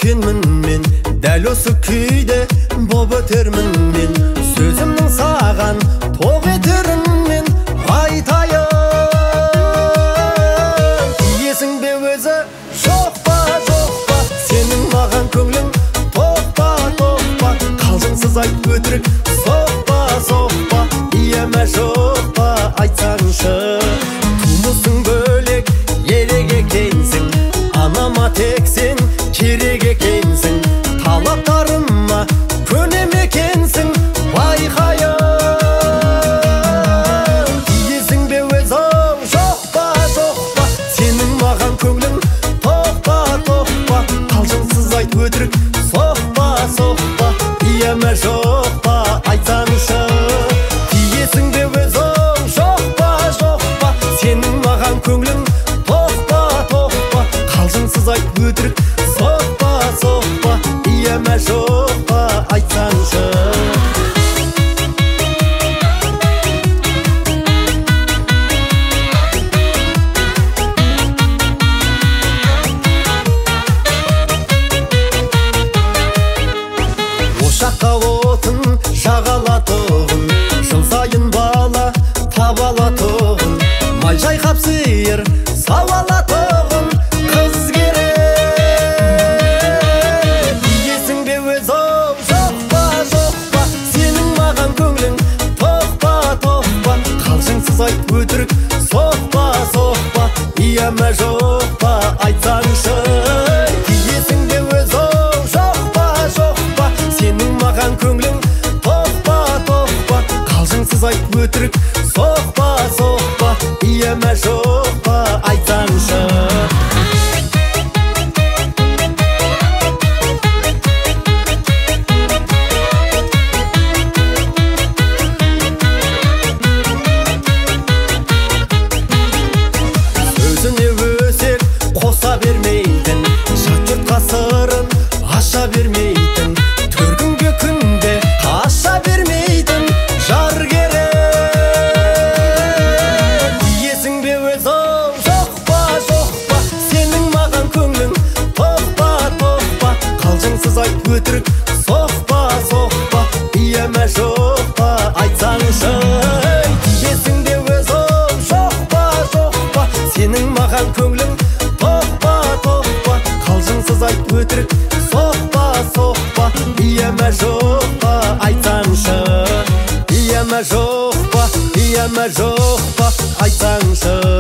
екенмін мен, дәл осы күйде боп өтермін мен. Сөзімнің саған тоқ етерін мен айтайын. Тиесің бе өзі, жоқ па, сенің маған көңлің тоқ па, қалжыңсыз айт өтірік, соқпа, ие ме жоқ па, айтсаңшы. Тумысың бөлек, ерек екенсің, анама тек сен керек екенсің. Талаптарыма көнем екенсің, байқайын. Тиесің бе өзі, жоқ па, сенің маған көңлің тоқ па, қалжыңсыз айт өтірік, соқпа, ие ме жоқ па, айтсаңшы. Тиесің бе өзі, жоқ па, сенің маған көңлің тоқ па, қалжыңсыз айт өтірік, соқпа, ие ме жоқ па, айтсаңшы. Ошаққа отын жағалатығын, жыл сайын бала табалатығын, май жайқап сиыр сауалатығын қыз керек. Тиесің бе өзі, жоқ па, сенің маған көңлің тоқ па, қалжыңсыз айт өтірік, соқпа, ие ме жоқ па, айтсаңшы. Тиесің бе өзі, жоқ па, сенің маған көңлің тоқ па, қалжыңсыз айт өтірік, соқпа, ие ме жоқ па, айтсаңшы. Сөзіне өсек қоса бермейтін, жат жұртқа сырын аша бермейтін, төркінге күнде қаша бермейтін жар керек. Тиесің бе өзі, жоқ па, сенің маған көңлің тоқ па, қалжыңсыз айт өтірік, соқпа, ие ме жоқ па, айтсаңшы. Тиесің бе өзі, жоқ па, сенің маған көңлің тоқ па, қалжыңсыз айт өтірік, соқпа, ие ме жоқ па, айтсаңшы. Ие ме жоқ па, айтсаңшы.